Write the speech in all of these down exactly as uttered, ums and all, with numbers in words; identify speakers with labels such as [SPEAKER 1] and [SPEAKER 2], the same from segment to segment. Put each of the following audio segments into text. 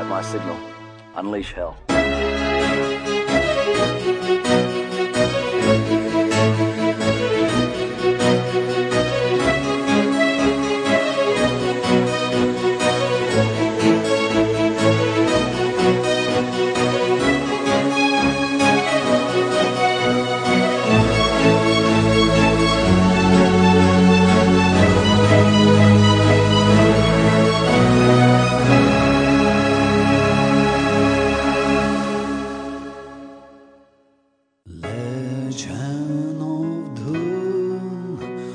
[SPEAKER 1] my signal. Unleash hell.
[SPEAKER 2] Legend of doom,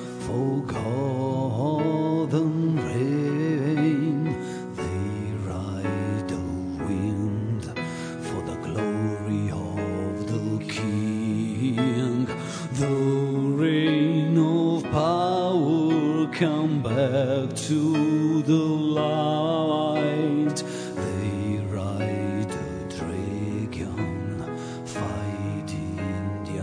[SPEAKER 2] forgotten rain, they ride the wind for the glory of the King. The reign of power come back to the light. They ride the dragon, fighting the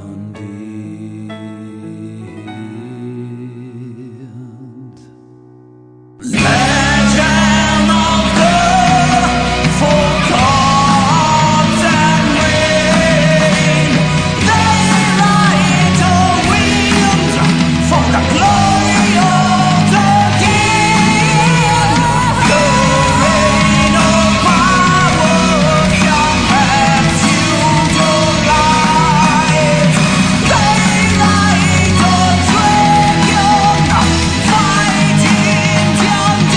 [SPEAKER 2] undead. Legend of the forgotten rain, they ride the wind for the glory of the King. The reign of power come back to the light. They ride the dragon, fighting the undead.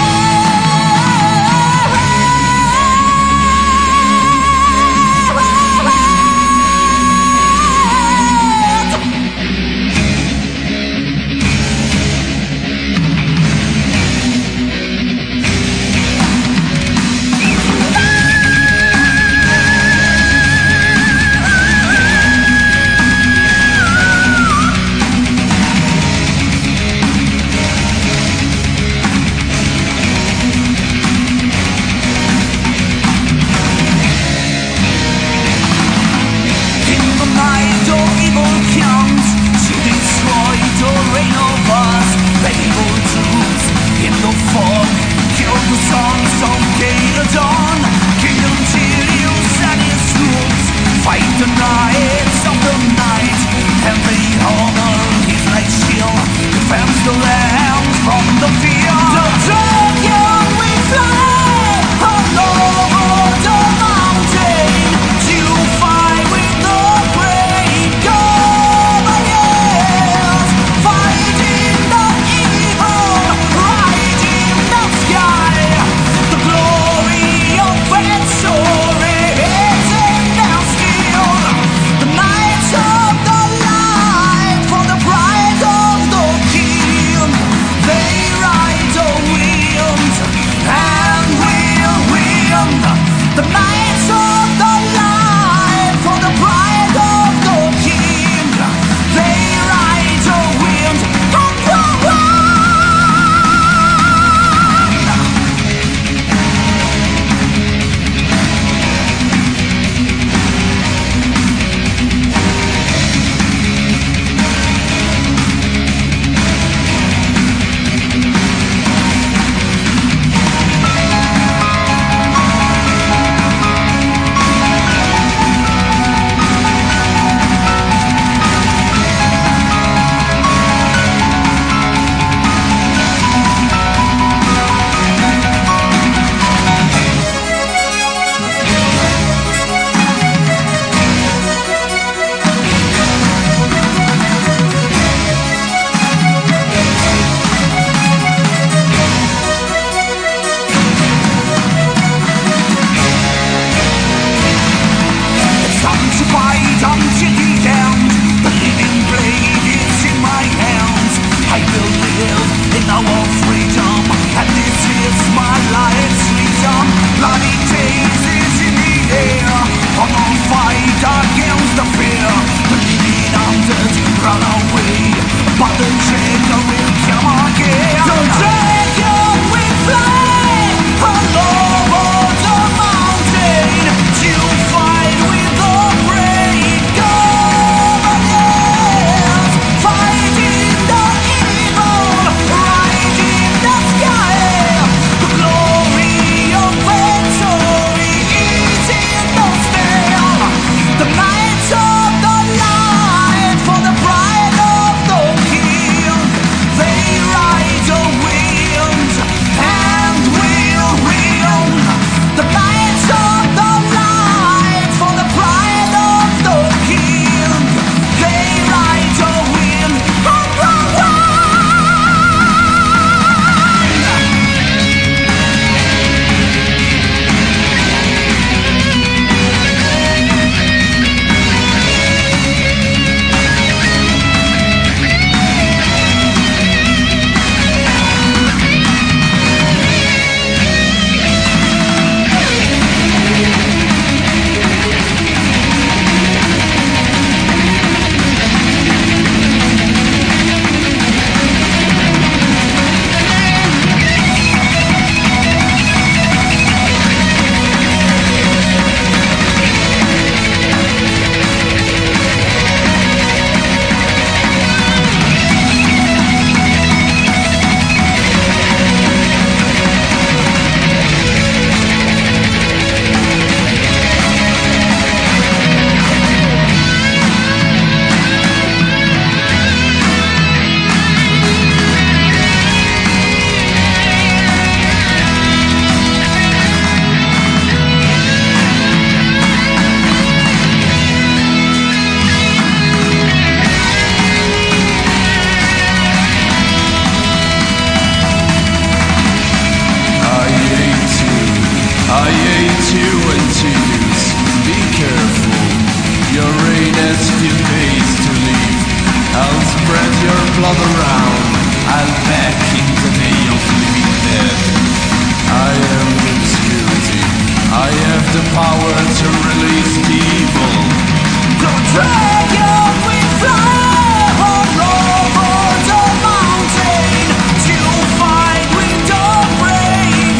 [SPEAKER 2] I hate you and tears. Be careful, your rain has few days to leave. I'll spread your blood around, I'll back in the day of living dead. I am the obscurity, I have the power to release the evil. The dragon will fly all over the mountain to fight with the brave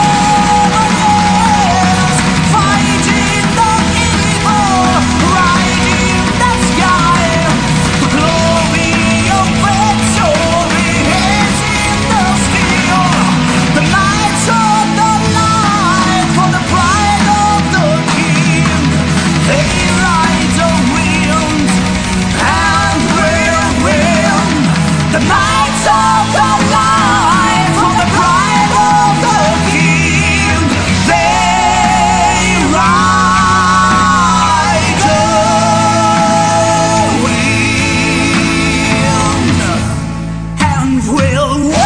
[SPEAKER 2] gods, fighting the evil right in the sky. The glory of victory is in the steel. The lights of the light for the pride of the king. They ride the wind and will win. The lights of the light for the pride of the king. They ride the wind and will win.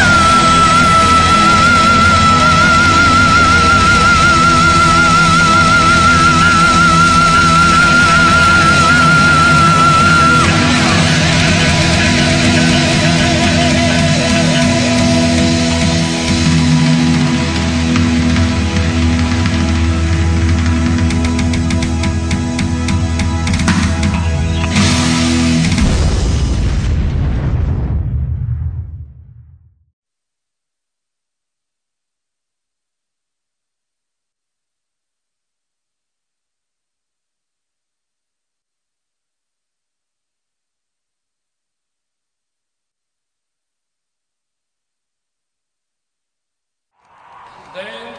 [SPEAKER 3] They